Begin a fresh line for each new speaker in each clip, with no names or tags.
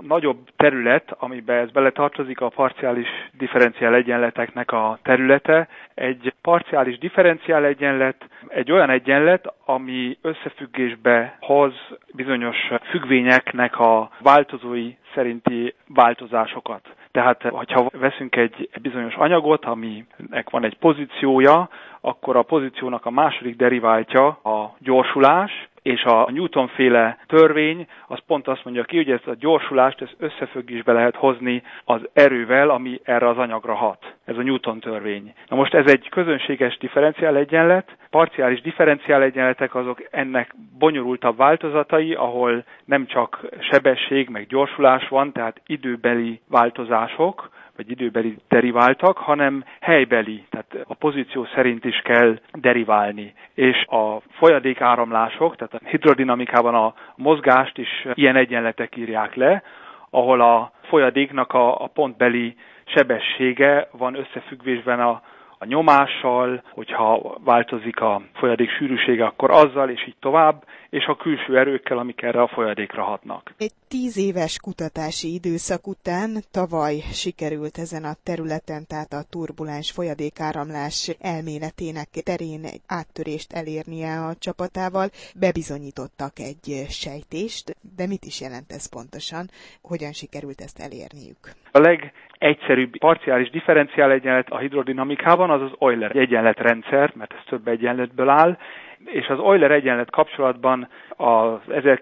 nagyobb terület, amiben ez beletartozik, a parciális differenciál egyenleteknek a területe. Egy parciális differenciál egyenlet egy olyan egyenlet, ami összefüggésbe hoz bizonyos függvényeknek a változói szerinti változásokat. Tehát, hogyha veszünk egy bizonyos anyagot, aminek van egy pozíciója, akkor a pozíciónak a második deriváltja a gyorsulás, és a Newton-féle törvény az pont azt mondja ki, hogy ezt a gyorsulást összefüggésbe lehet hozni az erővel, ami erre az anyagra hat. Ez a Newton-törvény. Na most ez egy közönséges differenciálegyenlet. Parciális differenciálegyenletek azok ennek bonyolultabb változatai, ahol nem csak sebesség, meg gyorsulás van, tehát időbeli változások, vagy időbeli deriváltak, hanem helybeli, tehát a pozíció szerint is kell deriválni. És a folyadékáramlások, tehát a hidrodinamikában a mozgást is ilyen egyenletek írják le, ahol a folyadéknak a pontbeli sebessége van összefüggésben a nyomással, hogyha változik a folyadék sűrűsége, akkor azzal, és így tovább, és a külső erőkkel, amik erre a folyadékra hatnak.
Egy 10 éves kutatási időszak után tavaly sikerült ezen a területen, tehát a turbulens folyadékáramlás elméletének terén egy áttörést elérnie a csapatával. Bebizonyítottak egy sejtést, de mit is jelent ez pontosan? Hogyan sikerült ezt elérniük?
A legegyszerűbb parciális differenciálegyenlet a hidrodinamikában az az Euler egyenletrendszer, mert ez több egyenletből áll, és az Euler egyenlet kapcsolatban az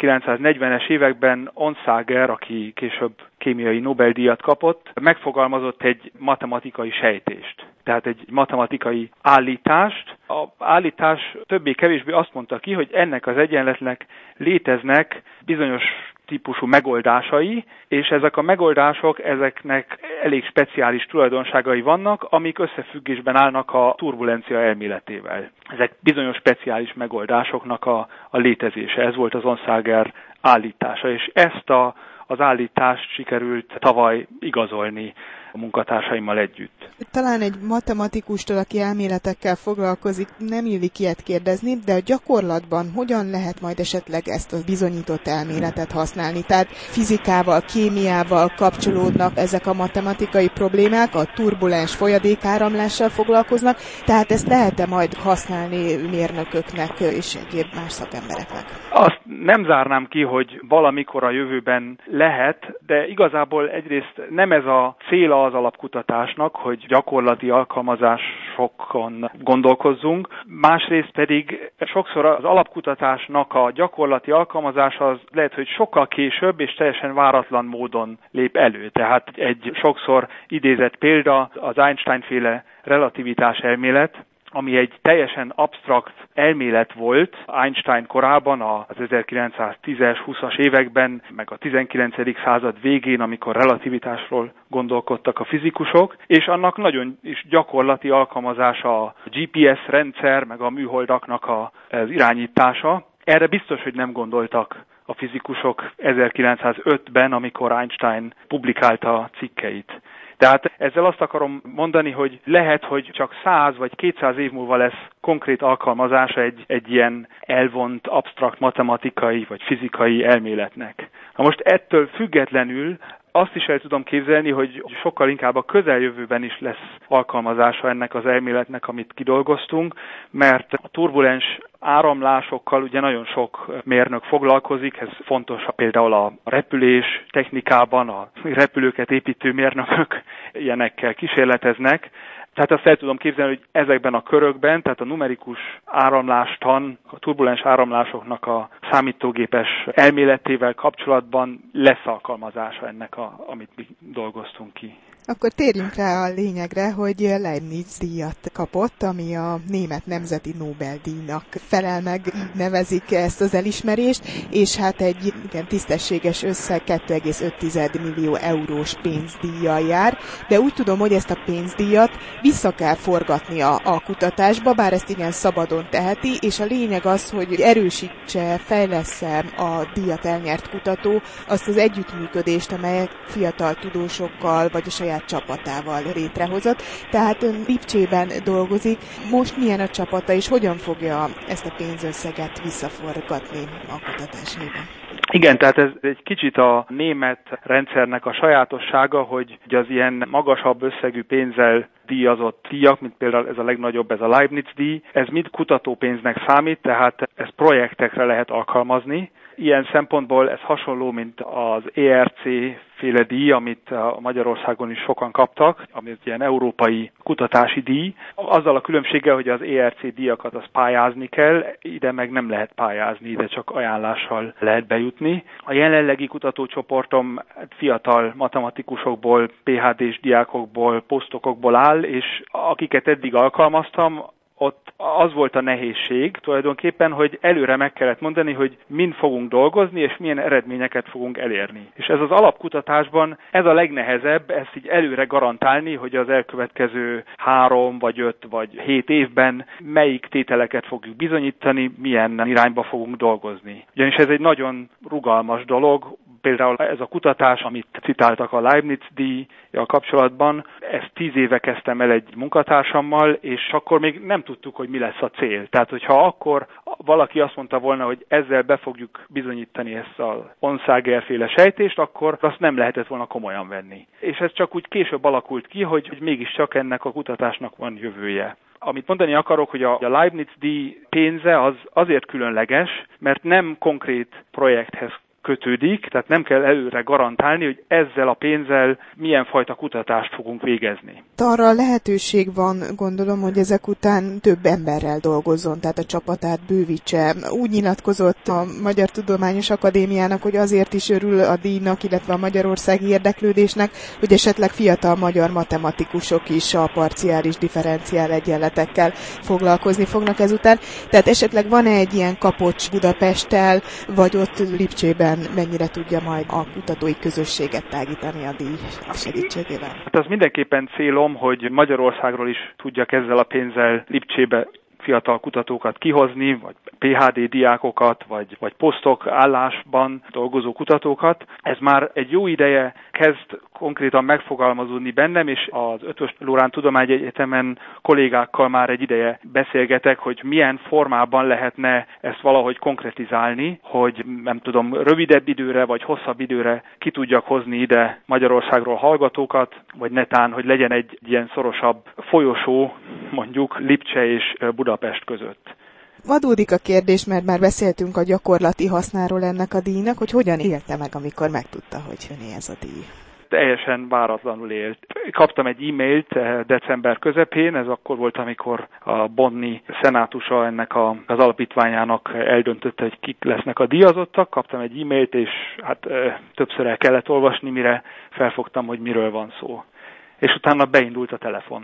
1940-es években Onsager, aki később kémiai Nobel-díjat kapott, megfogalmazott egy matematikai sejtést. Tehát egy matematikai állítást. Az állítás többé-kevésbé azt mondta ki, hogy ennek az egyenletnek léteznek bizonyos típusú megoldásai, és ezek a megoldások, ezeknek elég speciális tulajdonságai vannak, amik összefüggésben állnak a turbulencia elméletével. Ezek bizonyos speciális megoldásoknak a létezése. Ez volt az Onsager állítása, és ezt az állítást sikerült tavaly igazolni a munkatársaimmal együtt.
Talán egy matematikustól, aki elméletekkel foglalkozik, nem illik ilyet kérdezni, de a gyakorlatban hogyan lehet majd esetleg ezt a bizonyított elméletet használni? Tehát fizikával, kémiával kapcsolódnak ezek a matematikai problémák, a turbulens folyadékáramlással foglalkoznak, tehát ezt lehet-e majd használni mérnököknek és egyéb más szakembereknek?
Azt nem zárnám ki, hogy valamikor a jövőben lehet, de igazából egyrészt nem ez a cél az alapkutatásnak, hogy gyakorlati alkalmazásokon gondolkozzunk, másrészt pedig sokszor az alapkutatásnak a gyakorlati alkalmazása az lehet, hogy sokkal később és teljesen váratlan módon lép elő. Tehát egy sokszor idézett példa az Einstein-féle relativitás elmélet, ami egy teljesen absztrakt elmélet volt Einstein korában, az 1910-es, 20-as években, meg a 19. század végén, amikor relativitásról gondolkodtak a fizikusok, és annak nagyon is gyakorlati alkalmazása a GPS rendszer, meg a műholdaknak az irányítása. Erre biztos, hogy nem gondoltak a fizikusok 1905-ben, amikor Einstein publikálta a cikkeit. Tehát ezzel azt akarom mondani, hogy lehet, hogy csak 100 vagy 200 év múlva lesz konkrét alkalmazása egy ilyen elvont, absztrakt matematikai vagy fizikai elméletnek. Na most ettől függetlenül azt is el tudom képzelni, hogy sokkal inkább a közeljövőben is lesz alkalmazása ennek az elméletnek, amit kidolgoztunk, mert a turbulens áramlásokkal ugye nagyon sok mérnök foglalkozik, ez fontos például a repülés technikában, a repülőket építő mérnökök ilyenekkel kísérleteznek. Tehát azt el tudom képzelni, hogy ezekben a körökben, tehát a numerikus áramlástan, a turbulens áramlásoknak a számítógépes elméletével kapcsolatban lesz alkalmazása ennek, amit mi dolgoztunk ki.
Akkor térjünk rá a lényegre, hogy Leibniz-díjat kapott, ami a német nemzeti Nobel-díjnak felel meg, így nevezik ezt az elismerést, és hát egy igen tisztességes összeg 2,5 millió eurós pénzdíjjal jár, de úgy tudom, hogy ezt a pénzdíjat vissza kell forgatni a kutatásba, bár ezt igen szabadon teheti, és a lényeg az, hogy erősítse, fejlessze a díjat elnyert kutató azt az együttműködést, amelyek fiatal tudósokkal vagy a saját csapatával létrehozott. Tehát ön Lipcsében dolgozik. Most milyen a csapata, és hogyan fogja ezt a pénzösszeget visszaforgatni a kutatásában?
Igen, tehát ez egy kicsit a német rendszernek a sajátossága, hogy az ilyen magasabb összegű pénzzel díjazott díjak, mint például ez a legnagyobb, ez a Leibniz-díj, ez mind kutatópénznek számít, tehát ezt projektekre lehet alkalmazni. Ilyen szempontból ez hasonló, mint az ERC-féle díj, amit Magyarországon is sokan kaptak, ami egy ilyen európai kutatási díj. Azzal a különbséggel, hogy az ERC díjakat az pályázni kell, ide meg nem lehet pályázni, ide csak ajánlással lehet bejutni. A jelenlegi kutatócsoportom fiatal matematikusokból, PhD-s diákokból, posztokokból áll, és akiket eddig alkalmaztam, ott az volt a nehézség tulajdonképpen, hogy előre meg kellett mondani, hogy mind fogunk dolgozni, és milyen eredményeket fogunk elérni. És ez az alapkutatásban ez a legnehezebb, ezt így előre garantálni, hogy az elkövetkező 3 vagy 5 vagy 7 évben melyik tételeket fogjuk bizonyítani, milyen irányba fogunk dolgozni. Ugyanis ez egy nagyon rugalmas dolog. Például ez a kutatás, amit citáltak a Leibniz-díjjal kapcsolatban, ezt 10 éve kezdtem el egy munkatársammal, és akkor még nem tudtuk, hogy mi lesz a cél. Tehát, hogyha akkor valaki azt mondta volna, hogy ezzel be fogjuk bizonyítani ezt a Onsager-féle sejtést, akkor azt nem lehetett volna komolyan venni. És ez csak úgy később alakult ki, hogy mégiscsak ennek a kutatásnak van jövője. Amit mondani akarok, hogy a Leibniz-díj pénze az azért különleges, mert nem konkrét projekthez kötődik, tehát nem kell előre garantálni, hogy ezzel a pénzzel milyen fajta kutatást fogunk végezni.
Arra lehetőség van, gondolom, hogy ezek után több emberrel dolgozzon, tehát a csapatát bővítse. Úgy nyilatkozott a Magyar Tudományos Akadémiának, hogy azért is örül a díjnak, illetve a magyarországi érdeklődésnek, hogy esetleg fiatal magyar matematikusok is a parciális differenciál egyenletekkel foglalkozni fognak ezután. Tehát esetleg van-e egy ilyen kapocs Budapesttel, vagy ott Lipcsében mennyire tudja majd a kutatói közösséget tágítani a díj segítségével?
Hát az mindenképpen célom, hogy Magyarországról is tudjak ezzel a pénzzel Lipcsébe fiatal kutatókat kihozni, vagy PhD diákokat, vagy posztok állásban dolgozó kutatókat. Ez már egy jó ideje kezd konkrétan megfogalmazódni bennem, és az Eötvös Loránd Tudományegyetemen kollégákkal már egy ideje beszélgetek, hogy milyen formában lehetne ezt valahogy konkretizálni, hogy nem tudom, rövidebb időre vagy hosszabb időre ki tudjak hozni ide Magyarországról hallgatókat, vagy netán, hogy legyen egy ilyen szorosabb folyosó, mondjuk Lipcse és Budapest között.
Adódik a kérdés, mert már beszéltünk a gyakorlati hasznáról ennek a díjnak, hogy hogyan élte meg, amikor megtudta, hogy öné ez a díj.
Teljesen váratlanul élt. Kaptam egy e-mailt december közepén, ez akkor volt, amikor a bonni szenátusa ennek az alapítványának eldöntötte, hogy kik lesznek a díjazottak. Kaptam egy e-mailt, és hát többször el kellett olvasni, mire felfogtam, hogy miről van szó. És utána beindult a telefon.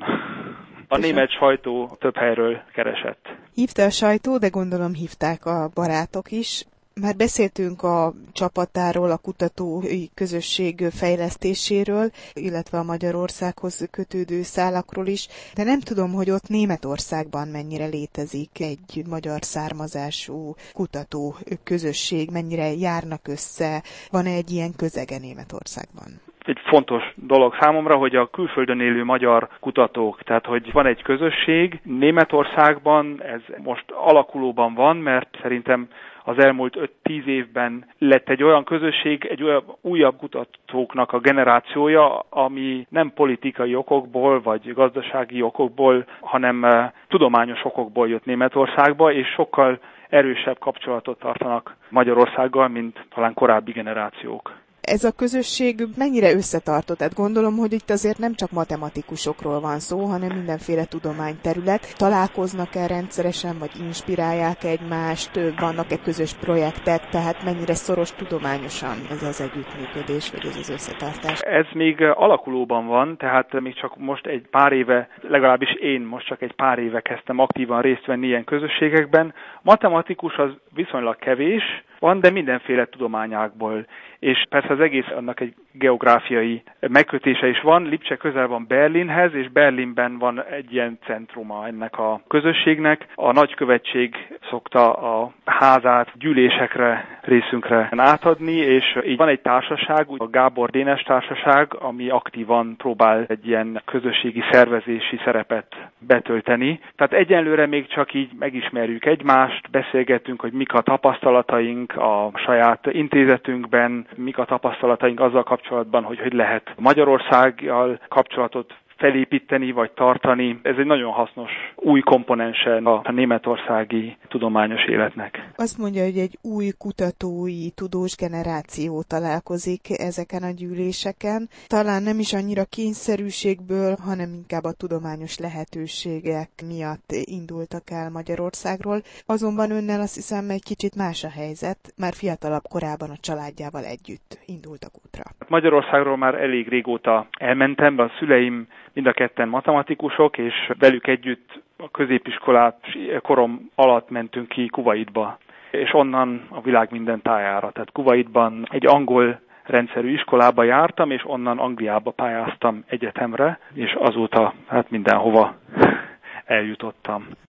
A német sajtó több helyről keresett.
Hívta a sajtó, de gondolom hívták a barátok is. Már beszéltünk a csapatáról, a kutatói közösség fejlesztéséről, illetve a Magyarországhoz kötődő szálakról is, de nem tudom, hogy ott Németországban mennyire létezik egy magyar származású kutató közösség, mennyire járnak össze, van-e egy ilyen közege Németországban?
Egy fontos dolog számomra, hogy a külföldön élő magyar kutatók, tehát hogy van egy közösség, Németországban ez most alakulóban van, mert szerintem az elmúlt 5-10 évben lett egy olyan közösség, egy olyan újabb kutatóknak a generációja, ami nem politikai okokból vagy gazdasági okokból, hanem tudományos okokból jött Németországba, és sokkal erősebb kapcsolatot tartanak Magyarországgal, mint talán korábbi generációk.
Ez a közösség mennyire összetartott? Tehát gondolom, hogy itt azért nem csak matematikusokról van szó, hanem mindenféle tudományterület. Találkoznak-e rendszeresen, vagy inspirálják egymást? Vannak-e közös projektek? Tehát mennyire szoros tudományosan ez az együttműködés, vagy ez az összetartás?
Ez még alakulóban van, tehát még csak most egy pár éve, legalábbis én most csak egy pár éve kezdtem aktívan részt venni ilyen közösségekben. Matematikus az viszonylag kevés, van, de mindenféle tudományágból. És persze az egész annak egy geográfiai megkötése is van. Lipcse közel van Berlinhez, és Berlinben van egy ilyen centruma ennek a közösségnek. A nagykövetség szokta a házát gyűlésekre részünkre átadni, és így van egy társaság, a Gábor Dénes Társaság, ami aktívan próbál egy ilyen közösségi szervezési szerepet betölteni. Tehát egyenlőre még csak így megismerjük egymást, beszélgetünk, hogy mik a tapasztalataink a saját intézetünkben, mik a tapasztalataink azzal kapcsolatban, hogy lehet Magyarországgal kapcsolatot felépíteni vagy tartani. Ez egy nagyon hasznos új komponense a németországi tudományos életnek.
Azt mondja, hogy egy új kutatói, tudós generáció találkozik ezeken a gyűléseken. Talán nem is annyira kényszerűségből, hanem inkább a tudományos lehetőségek miatt indultak el Magyarországról. Azonban önnel azt hiszem egy kicsit más a helyzet, már fiatalabb korában a családjával együtt indultak útra.
Magyarországról már elég régóta elmentem, a szüleim mind a ketten matematikusok, és velük együtt a középiskolát korom alatt mentünk ki Kuwaitba, és onnan a világ minden tájára. Tehát Kuwaitban egy angol rendszerű iskolába jártam, és onnan Angliába pályáztam egyetemre, és azóta mindenhova eljutottam.